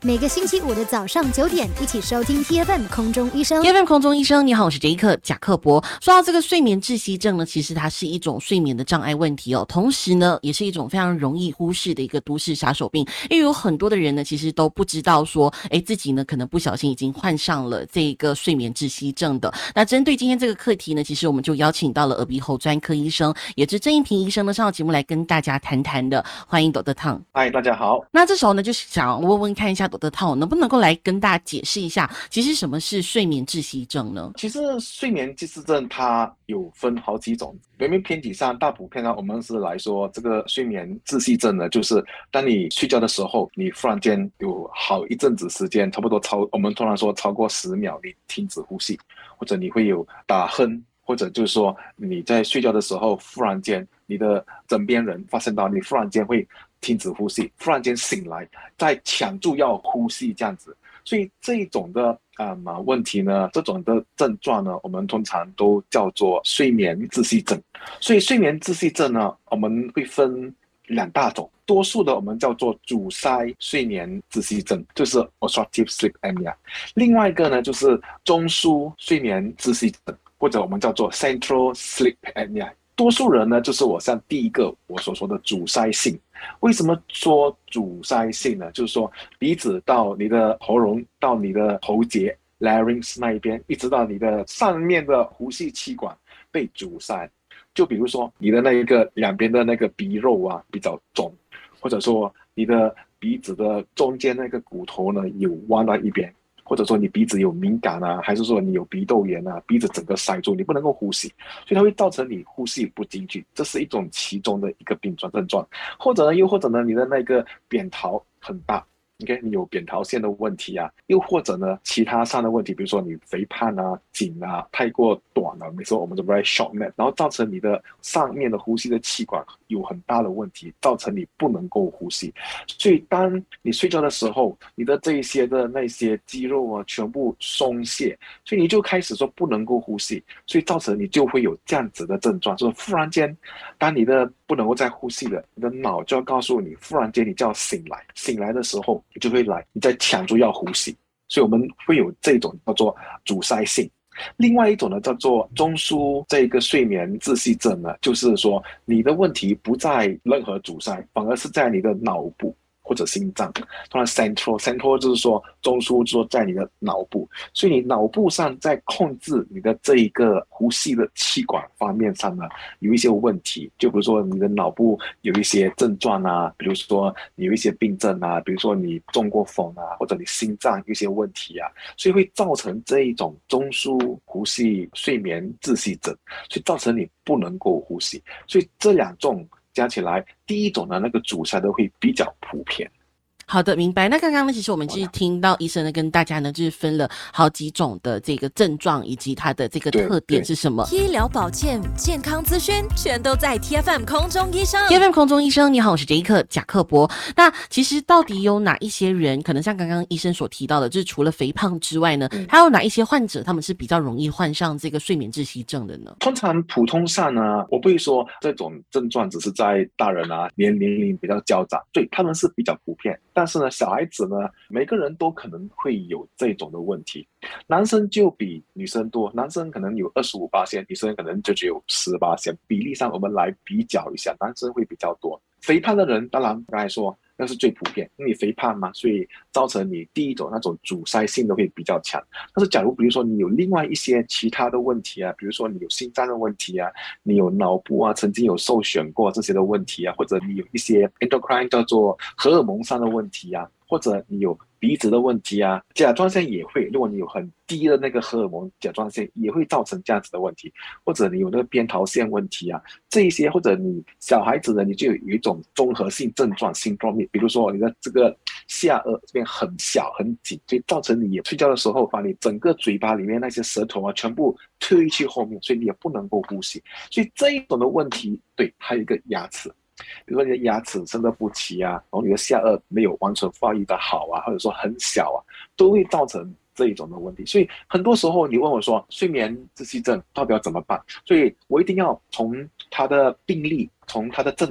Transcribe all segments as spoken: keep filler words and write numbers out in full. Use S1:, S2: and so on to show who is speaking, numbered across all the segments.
S1: 每个星期五的早上九点，一起收听 T F M 空中医生。
S2: T F M 空中医生，你好，我是杰克贾克伯。说到这个睡眠窒息症呢，其实它是一种睡眠的障碍问题哦，同时呢，也是一种非常容易忽视的一个都市杀手病。因为有很多的人呢，其实都不知道说，哎，自己呢可能不小心已经患上了这个睡眠窒息症的。那针对今天这个课题呢，其实我们就邀请到了耳鼻喉专科医生，也是郑一平医生呢上到节目来跟大家谈谈的。欢迎 Doctor Tang。
S3: 嗨，大家好。
S2: 那这时候呢，就想问问看一下 Doctor Tang 能不能够来跟大家解释一下，其实什么是睡眠窒息症呢？
S3: 其实睡眠窒息症它有分好几种，表面偏体上大普遍上我们是来说，这个睡眠窒息症呢，就是当你睡觉的时候，你忽然间有好一阵子时间，差不多超我们通常说超过十秒，你停止呼吸，或者你会有打鼾，或者就是说你在睡觉的时候，忽然间你的枕边人发现到你忽然间会停止呼吸，忽然间醒来，再抢住要呼吸这样子。所以这一种的啊、嗯、问题呢，这种的症状呢，我们通常都叫做睡眠窒息症。所以睡眠窒息症呢，我们会分两大种，多数的我们叫做阻塞睡眠窒息症，就是 obstructive sleep apnea。另外一个呢，就是中枢睡眠窒息症，或者我们叫做 central sleep apnea。多数人呢，就是我像第一个我所说的阻塞性。为什么说阻塞性呢？就是说鼻子到你的喉咙到你的喉结 larynx 那一边，一直到你的上面的呼吸气管被阻塞。就比如说你的那一个两边的那个鼻肉啊比较肿，或者说你的鼻子的中间那个骨头呢有弯到一边，或者说你鼻子有敏感啊，还是说你有鼻窦炎啊，鼻子整个塞住，你不能够呼吸，所以它会造成你呼吸不进去，这是一种其中的一个病状症状。或者呢，又或者呢，你的那个扁桃很大。OK， 你有扁桃腺的问题啊，又或者呢，其他上的问题，比如说你肥胖啊、紧啊、太过短了，比如说我们的 very short neck， 然后造成你的上面的呼吸的气管有很大的问题，造成你不能够呼吸。所以当你睡觉的时候，你的这一些的那些肌肉啊，全部松懈，所以你就开始说不能够呼吸，所以造成你就会有这样子的症状，就是忽然间，当你的不能够再呼吸了，你的脑就要告诉你，忽然间你就要醒来，醒来的时候你就会来，你在抢住要呼吸，所以我们会有这种叫做阻塞性。另外一种呢叫做中枢这个睡眠窒息症呢，就是说你的问题不在任何阻塞，反而是在你的脑部或者心脏。当然 central central 就是说中枢就是说在你的脑部，所以你脑部上在控制你的这一个呼吸的气管方面上呢有一些问题，就比如说你的脑部有一些症状啊，比如说你有一些病症啊，比如说你中过风啊，或者你心脏有一些问题啊，所以会造成这一种中枢呼吸睡眠窒息症，所以造成你不能够呼吸。所以这两种加起来，第一种呢，那个阻塞的会比较普遍。
S2: 好的，明白。那刚刚呢，其实我们就是听到医生呢跟大家呢，就是分了好几种的这个症状以及它的这个特点是什么。
S4: 医疗保健、健康资讯，全都在 T F M 空中医生。
S2: T F M 空中医生，你好，我是杰克贾克伯。那其实到底有哪一些人，可能像刚刚医生所提到的，就是除了肥胖之外呢，嗯、还有哪一些患者他们是比较容易患上这个睡眠窒息症的呢？
S3: 通常普通上呢，我不会说这种症状只是在大人啊，年年龄比较交杂，对他们是比较普遍。但是呢，小孩子呢，每个人都可能会有这种的问题。男生就比女生多，男生可能有 百分之二十五， 女生可能就只有 百分之十。 比例上我们来比较一下，男生会比较多。肥胖的人当然刚才说那是最普遍，因为你肥胖嘛，所以造成你第一种那种阻塞性的会比较强。但是假如比如说你有另外一些其他的问题啊，比如说你有心脏的问题啊，你有脑部啊曾经有受损过这些的问题啊，或者你有一些 endocrine 叫做荷尔蒙上的问题啊，或者你有鼻子的问题啊，甲状腺也会，如果你有很低的那个荷尔蒙，甲状腺也会造成这样子的问题，或者你有那个边桃腺问题啊，这一些，或者你小孩子呢，你就有一种综合性症状 syndrome， 比如说你的这个下颚这边很小很紧，所以造成你睡觉的时候把你整个嘴巴里面那些舌头啊全部推去后面，所以你也不能够呼吸。所以这一种的问题，对，还有一个牙齿。比如说你的牙齿生得不齐啊，然后你的下颚没有完全发育的好啊，或者说很小啊，都会造成这一种的问题。所以很多时候你问我说睡眠窒息症到底要怎么办，所以我一定要从它的病例，从它的症状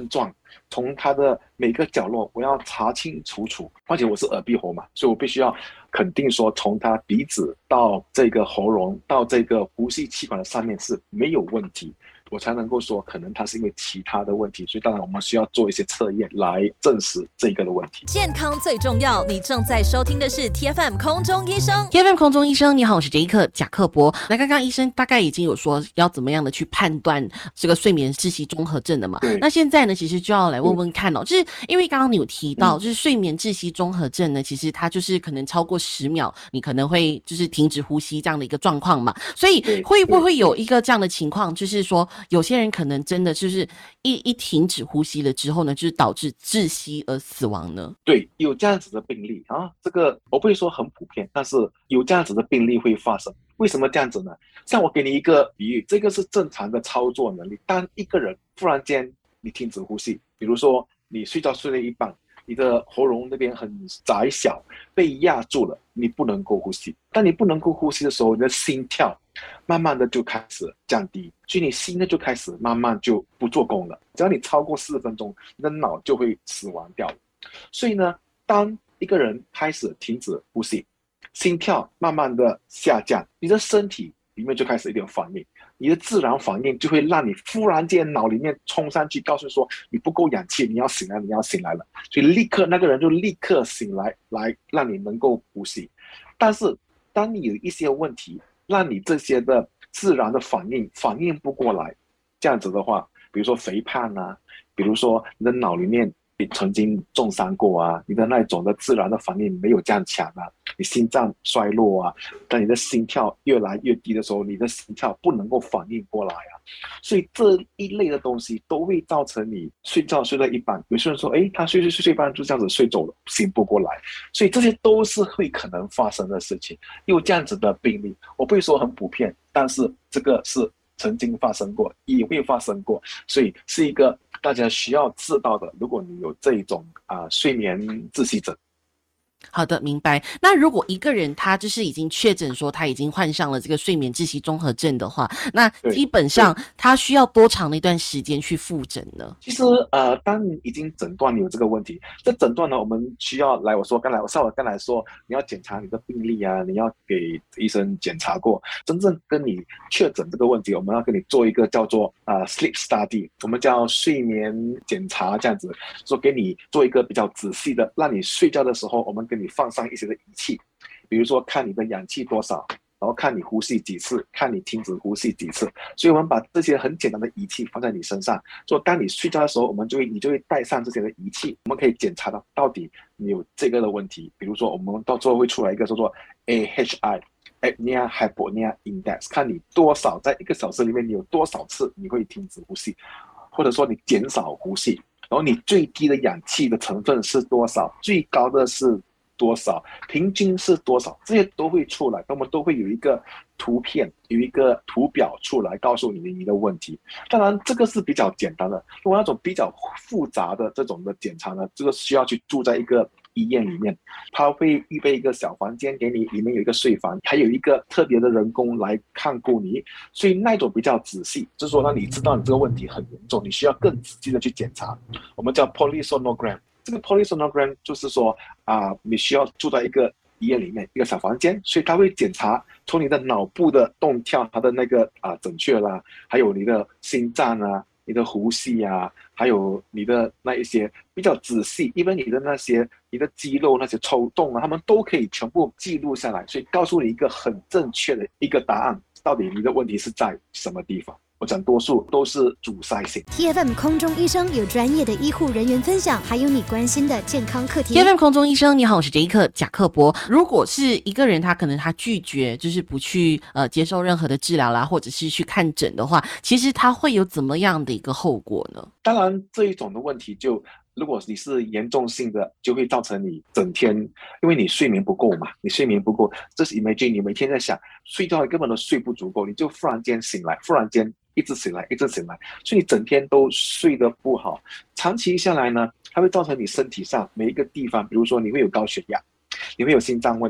S3: 从他的每个角落我要查清楚楚，况且我是耳鼻喉嘛，所以我必须要肯定说从他鼻子到这个喉咙到这个呼吸气管的上面是没有问题，我才能够说可能它是因为其他的问题，所以当然我们需要做一些测验来证实这个的问题。
S4: 健康最重要，你正在收听的是 T F M 空中医生。
S2: T F M 空中医生，你好，我是杰克贾克伯。那刚刚医生大概已经有说要怎么样的去判断这个睡眠窒息综合症的嘛？那现在呢，其实就要来问问看哦，就是因为刚刚你有提到，就是睡眠窒息综合症呢，其实它就是可能超过十秒，你可能会就是停止呼吸这样的一个状况嘛，所以会不会有一个这样的情况，就是说有些人可能真的就是一一停止呼吸了之后呢，就是导致窒息而死亡呢？
S3: 对，有这样子的病例啊，这个我不会说很普遍，但是有这样子的病例会发生。为什么这样子呢？像我给你一个比喻，这个是正常的操作能力。当一个人忽然间你停止呼吸，比如说你睡觉睡了一半，你的喉咙那边很窄小，被压住了，你不能够呼吸。当你不能够呼吸的时候，你的心跳慢慢的就开始降低，所以你心呢就开始慢慢就不做功了。只要你超过四分钟，你的脑就会死亡掉了。所以呢，当一个人开始停止呼吸，心跳慢慢的下降，你的身体里面就开始一点反应，你的自然反应就会让你忽然间脑里面冲上去告诉说你不够氧气，你要醒来，你要醒来了，所以立刻那个人就立刻醒来，来让你能够呼吸。但是当你有一些问题让你这些的自然的反应反应不过来，这样子的话，比如说肥胖啊，比如说你的脑里面你曾经重伤过啊，你的那种的自然的反应没有这样强啊，你心脏衰弱啊，当你的心跳越来越低的时候，你的心跳不能够反应过来啊，所以这一类的东西都会造成你睡觉睡到一半，有些人说诶他睡睡睡睡一半就这样子睡走了，醒不过来，所以这些都是会可能发生的事情。有这样子的病例，我不会说很普遍，但是这个是曾经发生过，也会发生过，所以是一个大家需要知道的。如果你有这一种啊、呃、睡眠窒息症。
S2: 好的，明白。那如果一个人他就是已经确诊说他已经患上了这个睡眠窒息综合症的话，那基本上他需要多长的一段时间去复诊呢？
S3: 其实呃，当你已经诊断你有这个问题，这诊断呢，我们需要来我说刚才我上我刚才说，你要检查你的病历啊，你要给医生检查过，真正跟你确诊这个问题，我们要跟你做一个叫做呃 sleep study， 我们叫睡眠检查，这样子说给你做一个比较仔细的，让你睡觉的时候我们给你放上一些的仪器，比如说看你的氧气多少，然后看你呼吸几次，看你停止呼吸几次，所以我们把这些很简单的仪器放在你身上，所以当你睡觉的时候，我们就会你就会带上这些的仪器，我们可以检查到到底你有这个的问题。比如说我们到最后会出来一个叫做 A H I Apnea Hypopnea Index， 看你多少在一个小时里面你有多少次你会停止呼吸，或者说你减少呼吸，然后你最低的氧气的成分是多少，最高的是多少，平均是多少，这些都会出来，我们都会有一个图片，有一个图表出来告诉你你的问题。当然这个是比较简单的，如果那种比较复杂的这种的检查呢，这个需要去住在一个医院里面，他会预备一个小房间给你，里面有一个睡房，还有一个特别的人工来看顾你，所以那种比较仔细，就是说让你知道你这个问题很严重，你需要更仔细的去检查，我们叫 polysonogram。 这个 polysonogram 就是说啊、呃，你需要住在一个医院里面一个小房间，所以他会检查从你的脑部的动跳，它的那个啊、呃、准确啦，还有你的心脏啊，你的呼吸啊，还有你的那一些比较仔细，因为你的那些你的肌肉那些抽动啊，他们都可以全部记录下来，所以告诉你一个很正确的一个答案，到底你的问题是在什么地方。我讲多数都是阻塞性。
S1: T F M 空中医生有专业的医护人员分享，还有你关心的健康课题。
S2: T F M 空中医生，你好，我是杰克贾克伯。如果是一个人他可能他拒绝就是不去呃接受任何的治疗啦，或者是去看诊的话，其实他会有怎么样的一个后果呢？
S3: 当然这一种的问题就如果你是严重性的，就会造成你整天，因为你睡眠不够嘛，你睡眠不够，这是 imagine 你每天在想睡觉根本都睡不足够，你就忽然间醒来，忽然间一直醒来一直醒来，所以你整天都睡得不好，长期下来呢，它会造成你身体上每一个地方，比如说你会有高血压，你会有心脏问题，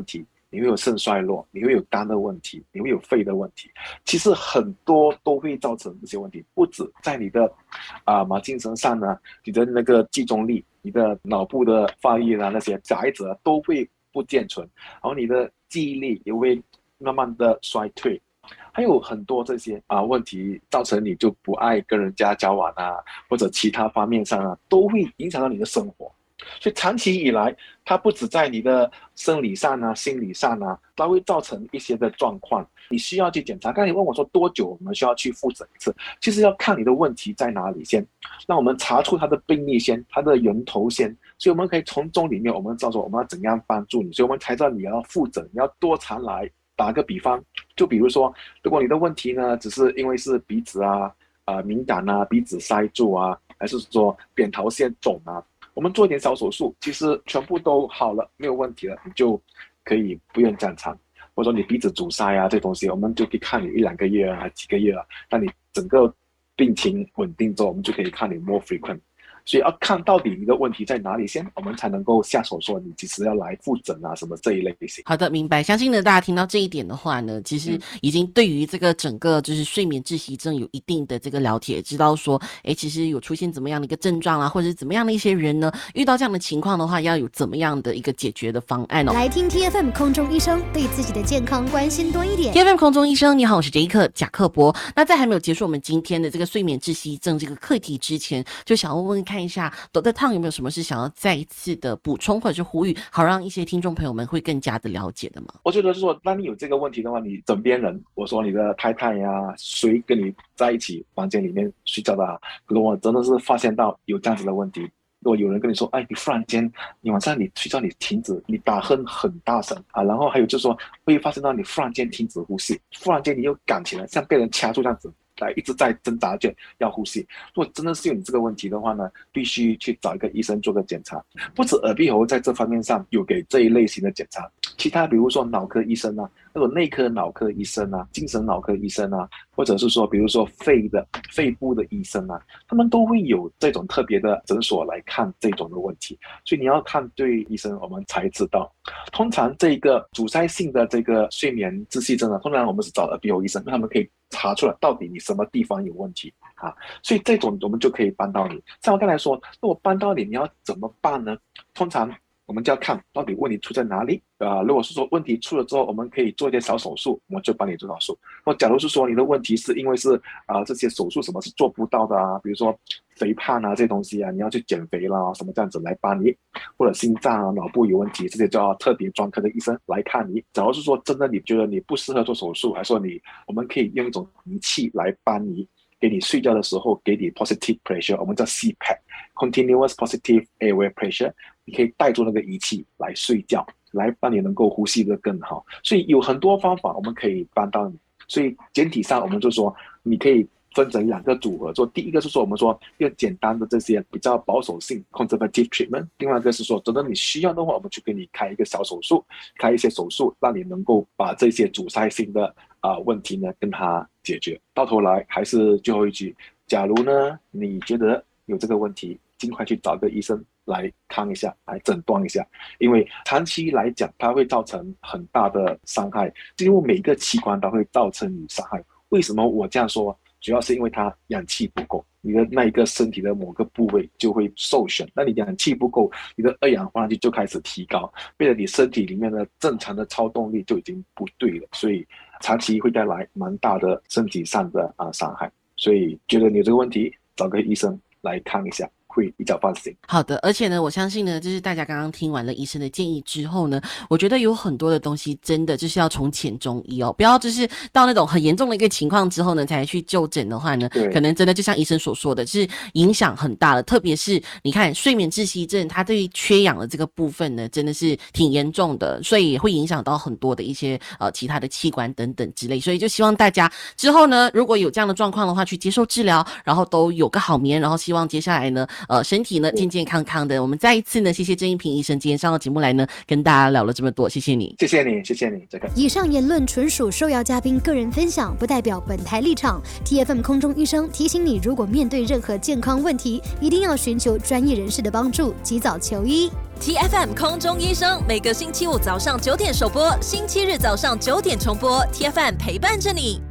S3: 你会有肾衰弱，你会有肝的问题，你会有肺的问题，其实很多都会造成这些问题，不止在你的啊、呃、精神上呢，你的那个集中力，你的脑部的发育啊，那些孩子都会不健全，然后你的记忆力也会慢慢的衰退，还有很多这些啊问题造成你就不爱跟人家交往啊，或者其他方面上啊，都会影响到你的生活。所以长期以来，它不止在你的生理上啊、心理上啊，它会造成一些的状况，你需要去检查。刚才你问我说多久我们需要去复诊一次，其实要看你的问题在哪里先，让我们查出它的病例先，它的源头先，所以我们可以从中里面我们知道说我们要怎样帮助你，所以我们才知道你要复诊，你要多常来。打个比方，就比如说，如果你的问题呢，只是因为是鼻子啊、呃、敏感啊、鼻子塞住啊，还是说扁桃腺肿啊，我们做一点小手术，其实全部都好了，没有问题了，你就可以不用正常。或者说你鼻子阻塞啊，这东西我们就可以看你一两个月啊、几个月啊，那你整个病情稳定之后，我们就可以看你 more frequent。所以要看到底你的问题在哪里先，我们才能够下手说你其实要来复诊啊什么这一类型。
S2: 好的，明白。相信呢大家听到这一点的话呢，其实已经对于这个整个就是睡眠窒息症有一定的这个了解，知道说诶其实有出现怎么样的一个症状啦，或者是怎么样的一些人呢遇到这样的情况的话，要有怎么样的一个解决的方案哦。
S1: 来听 T F M 空中医生，对自己的健康关心多一点。
S2: T F M 空中医生你好，我是杰克贾克伯。那在还没有结束我们今天的这个睡眠窒息症这个课题之前，就想问问看一下Doctor Tang有没有什么是想要再一次的补充或者是呼吁，好让一些听众朋友们会更加的了解的吗？
S3: 我觉得说，当你有这个问题的话，你枕边人，我说你的太太呀、啊，谁跟你在一起房间里面睡觉的啊，如果真的是发现到有这样子的问题，如果有人跟你说，哎，你忽然间你晚上你睡觉你停止，你打鼾很大声啊，然后还有就是说会发生到你忽然间停止呼吸，忽然间你又赶起来，像被人掐住这样子。来一直在挣扎着要呼吸，如果真的是有你这个问题的话呢，必须去找一个医生做个检查。不止耳鼻喉在这方面上有给这一类型的检查，其他比如说脑科医生啊，那种内科脑科医生啊，精神脑科医生啊，或者是说比如说肺的肺部的医生啊，他们都会有这种特别的诊所来看这种的问题，所以你要看对医生我们才知道。通常这个阻塞性的这个睡眠窒息症啊，通常我们是找耳鼻喉医生，他们可以查出来到底你什么地方有问题啊，所以这种我们就可以帮到你。像我刚才说，如果帮到你，你要怎么办呢？通常我们就要看到底问题出在哪里。呃，如果是说问题出了之后，我们可以做一些小手术，我们就帮你做手术。或假如是说你的问题是因为是啊、呃、这些手术什么是做不到的啊，比如说肥胖啊这些东西啊，你要去减肥啦什么这样子来帮你，或者心脏啊脑部有问题，这些就要特别专科的医生来看你。假如是说真的你觉得你不适合做手术，还是说你我们可以用一种仪器来帮你，给你睡觉的时候给你 positive pressure， 我们叫 C PAP continuous positive airway pressure， 你可以带住那个仪器来睡觉，来帮你能够呼吸得更好。所以有很多方法我们可以帮到你。所以简体上我们就说你可以分成两个组合，做第一个是说我们说用简单的这些比较保守性 conservative treatment， 另外一个是说真的你需要的话，我们去给你开一个小手术，开一些手术让你能够把这些阻塞性的啊、呃、问题呢跟它解决。到头来还是最后一句，假如呢你觉得有这个问题，尽快去找个医生来看一下，来诊断一下，因为长期来讲它会造成很大的伤害，几乎每个器官都会造成你伤害。为什么我这样说？主要是因为它氧气不够，你的那一个身体的某个部位就会受损，那你氧气不够，你的二氧化碳就开始提高，变得你身体里面的正常的操动力就已经不对了，所以长期会带来蛮大的身体上的啊伤害。所以觉得你有这个问题，找个医生来看一下，会比较放心。
S2: 好的，而且呢，我相信呢，就是大家刚刚听完了医生的建议之后呢，我觉得有很多的东西真的就是要从浅中医哦，不要就是到那种很严重的一个情况之后呢才去就诊的话呢，可能真的就像医生所说的，就是影响很大了。特别是你看睡眠窒息症，它对于缺氧的这个部分呢，真的是挺严重的，所以也会影响到很多的一些呃其他的器官等等之类。所以就希望大家之后呢，如果有这样的状况的话，去接受治疗，然后都有个好眠，然后希望接下来呢。呃，身体呢健健康康的。我们再一次呢，谢谢郑一平医生今天上到节目来呢，跟大家聊了这么多，谢谢你，
S3: 谢谢你，谢谢你。这个
S1: 以上言论纯属受邀嘉宾个人分享，不代表本台立场。T F M 空中医生提醒你，如果面对任何健康问题，一定要寻求专业人士的帮助，及早求医。
S4: T F M 空中医生每个星期五早上九点首播，星期日早上九点重播。T F M 陪伴着你。